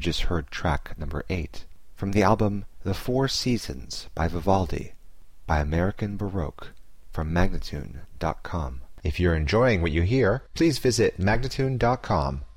just heard track number 8 from the album The Four Seasons by Vivaldi by American Baroque from Magnatune.com. If you're enjoying what you hear, please visit Magnatune.com